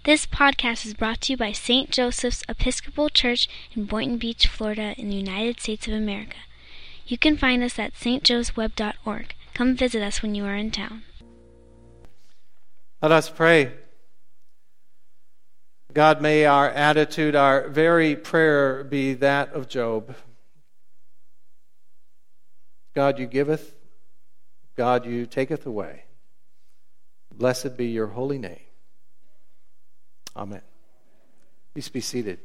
This podcast is brought to you by St. Joseph's Episcopal Church in Boynton Beach, Florida, in the United States of America. You can find us at stjosephweb.org. Come visit us when you are in town. Let us pray. God, may our attitude, our very prayer be that of Job. God, you giveth. God, you taketh away. Blessed be your holy name. Amen. Please be seated.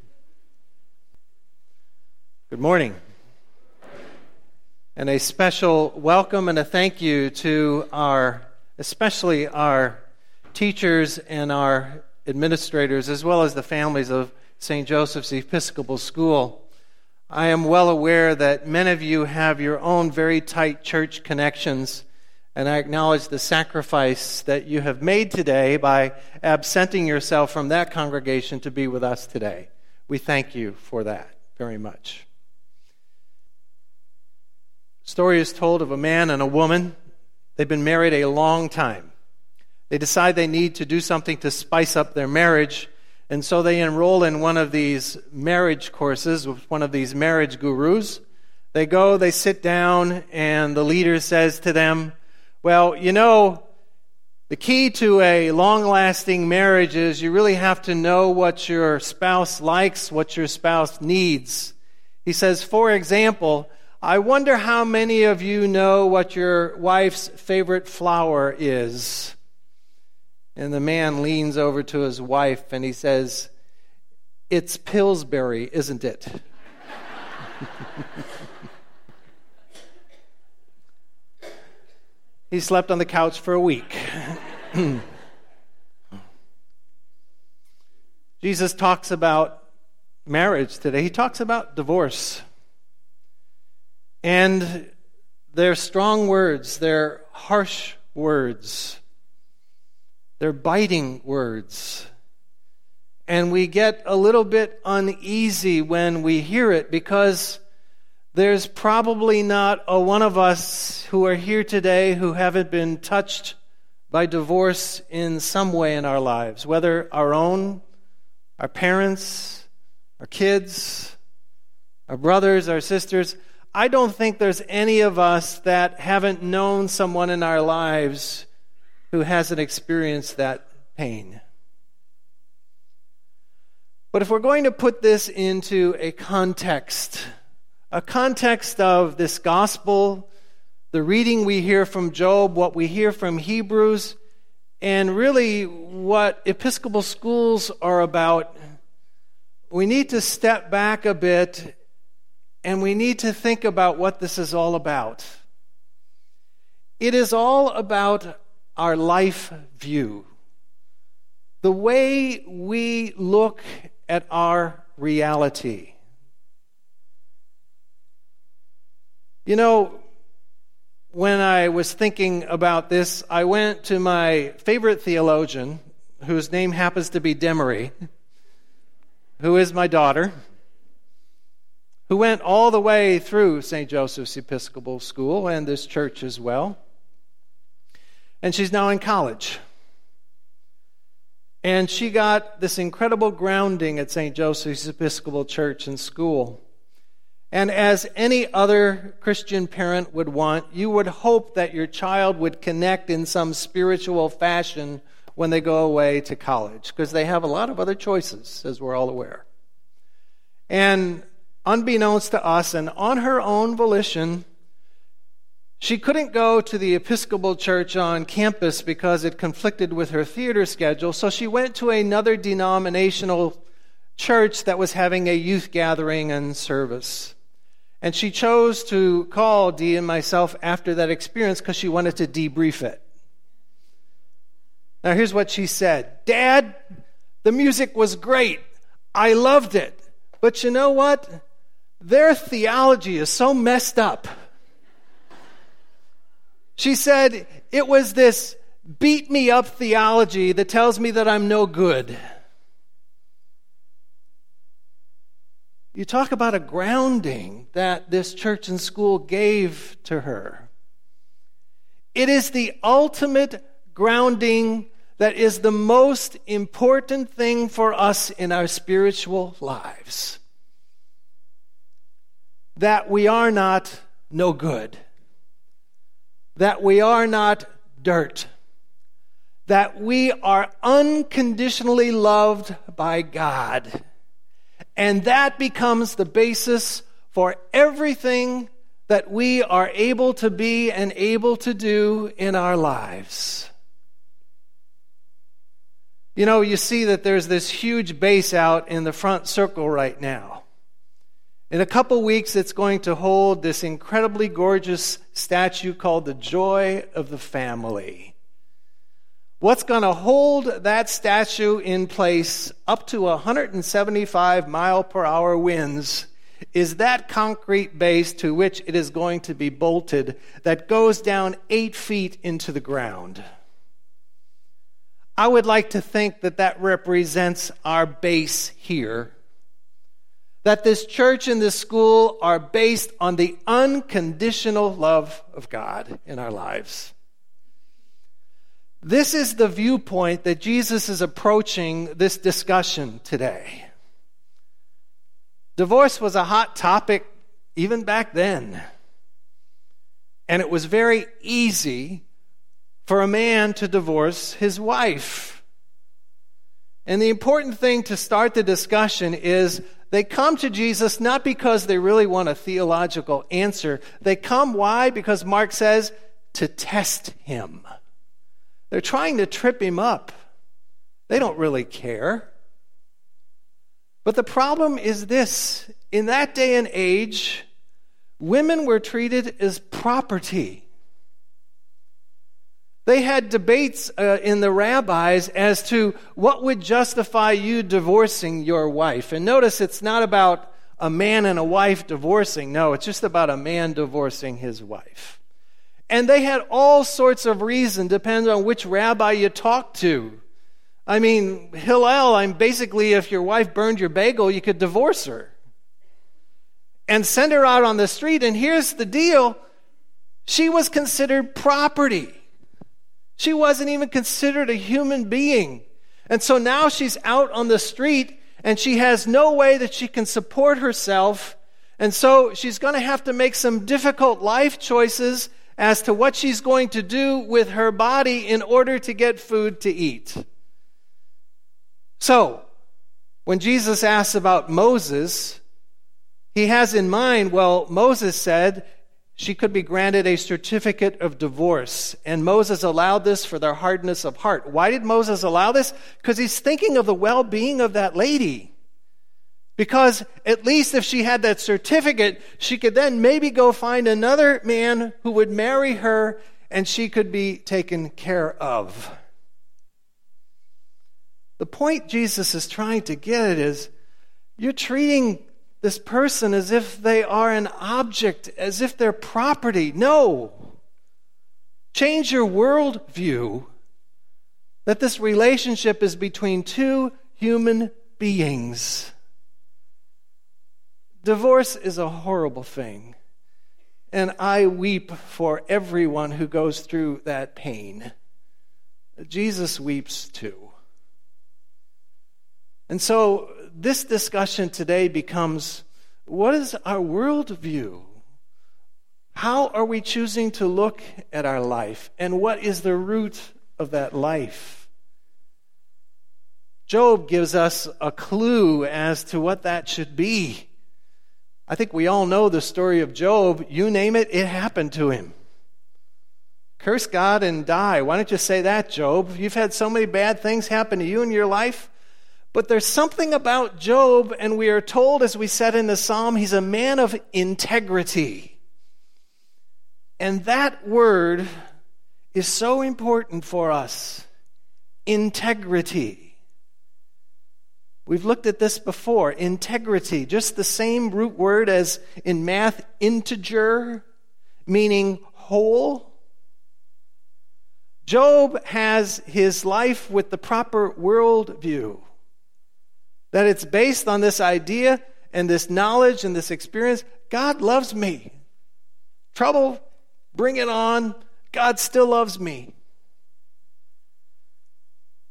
Good morning. And a special welcome and a thank you to especially our teachers and our administrators, as well as the families of St. Joseph's Episcopal School. I am well aware that many of you have your own very tight church connections, and I acknowledge the sacrifice that you have made today by absenting yourself from that congregation to be with us today. We thank you for that very much. The story is told of a man and a woman. They've been married a long time. They decide they need to do something to spice up their marriage, and so they enroll in one of these marriage courses with one of these marriage gurus. They go, they sit down, and the leader says to them, well, you know, the key to a long-lasting marriage is you really have to know what your spouse likes, what your spouse needs. He says, for example, I wonder how many of you know what your wife's favorite flower is. And the man leans over to his wife and he says, it's Pillsbury, isn't it? He slept on the couch for a week. Jesus talks about marriage today. He talks about divorce. And they're strong words. They're harsh words. They're biting words. And we get a little bit uneasy when we hear it because there's probably not a one of us who are here today who haven't been touched by divorce in some way in our lives, whether our own, our parents, our kids, our brothers, our sisters. I don't think there's any of us that haven't known someone in our lives who hasn't experienced that pain. But if we're going to put this into a context of this gospel, the reading we hear from Job, what we hear from Hebrews, and really what Episcopal schools are about, we need to step back a bit and we need to think about what this is all about. It is all about our life view, the way we look at our reality. You know, when I was thinking about this, I went to my favorite theologian, whose name happens to be Demery, who is my daughter, who went all the way through St. Joseph's Episcopal School and this church as well. And she's now in college. And she got this incredible grounding at St. Joseph's Episcopal Church and School. And as any other Christian parent would want, you would hope that your child would connect in some spiritual fashion when they go away to college, because they have a lot of other choices, as we're all aware. And unbeknownst to us, and on her own volition, she couldn't go to the Episcopal Church on campus because it conflicted with her theater schedule, so she went to another denominational church that was having a youth gathering and service. And she chose to call Dee and myself after that experience because she wanted to debrief it. Now here's what she said. Dad, the music was great. I loved it. But you know what? Their theology is so messed up. She said, it was this beat-me-up theology that tells me that I'm no good. You talk about a grounding that this church and school gave to her. It is the ultimate grounding that is the most important thing for us in our spiritual lives. That we are not no good. That we are not dirt. That we are unconditionally loved by God. And that becomes the basis for everything that we are able to be and able to do in our lives. You know, you see that there's this huge base out in the front circle right now. In a couple weeks, it's going to hold this incredibly gorgeous statue called the Joy of the Family. What's going to hold that statue in place up to 175 mile per hour winds is that concrete base to which it is going to be bolted that goes down 8 feet into the ground. I would like to think that that represents our base here. That this church and this school are based on the unconditional love of God in our lives. This is the viewpoint that Jesus is approaching this discussion today. Divorce was a hot topic even back then. And it was very easy for a man to divorce his wife. And the important thing to start the discussion is they come to Jesus not because they really want a theological answer. They come, why? Because Mark says, to test him. They're trying to trip him up. They don't really care. But the problem is this. In that day and age, women were treated as property. They had debates in the rabbis as to what would justify you divorcing your wife. And notice it's not about a man and a wife divorcing. No, it's just about a man divorcing his wife. And they had all sorts of reasons, depending on which rabbi you talk to. I mean, Hillel, basically, if your wife burned your bagel, you could divorce her and send her out on the street. And here's the deal. She was considered property. She wasn't even considered a human being. And so now she's out on the street and she has no way that she can support herself. And so she's going to have to make some difficult life choices as to what she's going to do with her body in order to get food to eat. So, when Jesus asks about Moses, he has in mind, well, Moses said she could be granted a certificate of divorce. And Moses allowed this for their hardness of heart. Why did Moses allow this? Because he's thinking of the well-being of that lady. Because at least if she had that certificate, she could then maybe go find another man who would marry her and she could be taken care of. The point Jesus is trying to get at is you're treating this person as if they are an object, as if they're property. No. Change your worldview that this relationship is between two human beings. Divorce is a horrible thing, and I weep for everyone who goes through that pain. Jesus weeps too. And so this discussion today becomes, what is our worldview? How are we choosing to look at our life? And what is the root of that life? Job gives us a clue as to what that should be. I think we all know the story of Job. You name it, it happened to him. Curse God and die. Why don't you say that, Job? You've had so many bad things happen to you in your life. But there's something about Job, and we are told, as we said in the psalm, he's a man of integrity. And that word is so important for us. Integrity. We've looked at this before. Integrity, just the same root word as in math, integer, meaning whole. Job has his life with the proper worldview. That it's based on this idea and this knowledge and this experience. God loves me. Trouble, bring it on. God still loves me.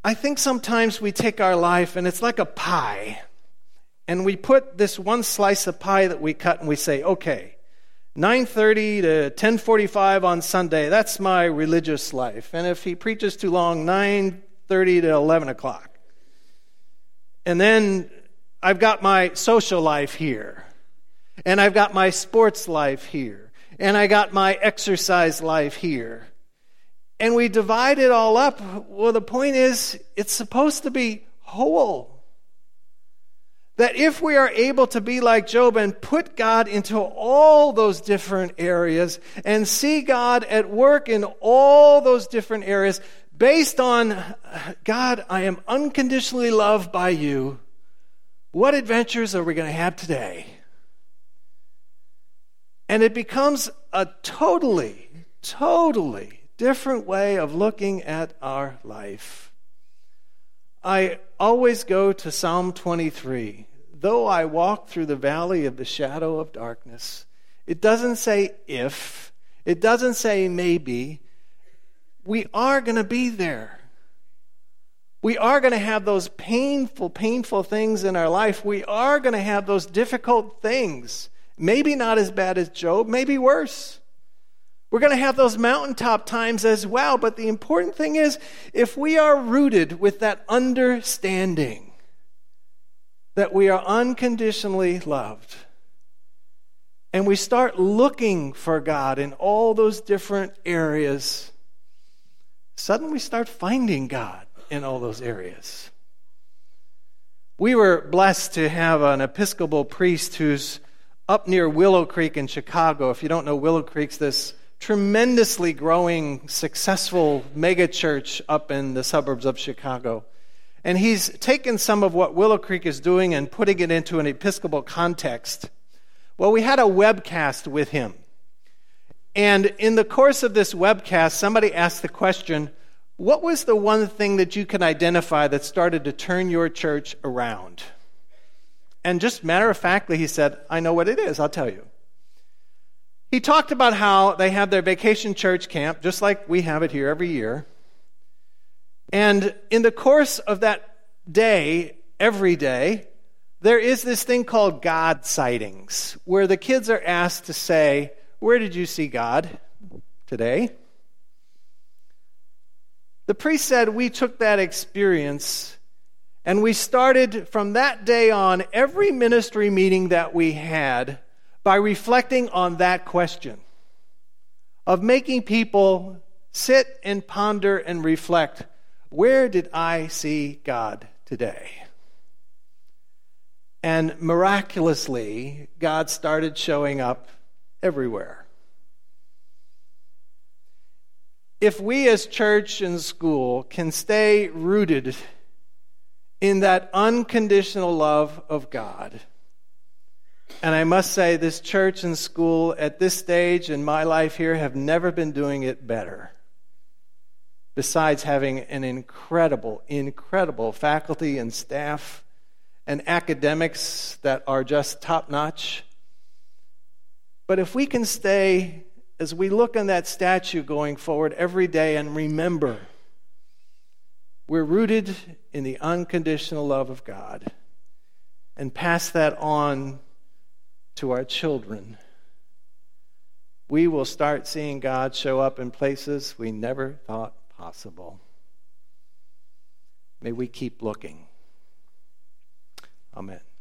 I think sometimes we take our life and it's like a pie. And we put this one slice of pie that we cut and we say, okay, 9:30 to 10:45 on Sunday, that's my religious life. And if he preaches too long, 9:30 to 11 o'clock. And then I've got my social life here. And I've got my sports life here. And I got my exercise life here. And we divide it all up. Well, the point is, it's supposed to be whole. That if we are able to be like Job and put God into all those different areas and see God at work in all those different areas based on, God, I am unconditionally loved by you. What adventures are we going to have today? And it becomes a totally different way of looking at our life. I always go to Psalm 23. Though I walk through the valley of the shadow of darkness, it doesn't say if, it doesn't say maybe. We are going to be there. We are going to have those painful things in our life. We are going to have those difficult things. Maybe not as bad as Job, maybe worse. We're going to have those mountaintop times as well, but the important thing is, if we are rooted with that understanding that we are unconditionally loved, and we start looking for God in all those different areas, suddenly we start finding God in all those areas. We were blessed to have an Episcopal priest who's up near Willow Creek in Chicago. If you don't know Willow Creek's this tremendously growing, successful mega church up in the suburbs of Chicago. And he's taken some of what Willow Creek is doing and putting it into an Episcopal context. Well, we had a webcast with him. And in the course of this webcast, somebody asked the question, what was the one thing that you can identify that started to turn your church around? And just matter-of-factly, he said, I know what it is, I'll tell you. He talked about how they have their vacation church camp, just like we have it here every year. And in the course of that day, every day, there is this thing called God sightings, where the kids are asked to say, where did you see God today? The priest said we took that experience and we started from that day on every ministry meeting that we had by reflecting on that question of making people sit and ponder and reflect, where did I see God today? And miraculously, God started showing up everywhere. If we as church and school can stay rooted in that unconditional love of God, and I must say this church and school at this stage in my life here have never been doing it better. Besides having an incredible faculty and staff and academics that are just top-notch. But if we can stay, as we look on that statue going forward every day and remember, we're rooted in the unconditional love of God and pass that on to our children, we will start seeing God show up in places we never thought possible. May we keep looking. Amen.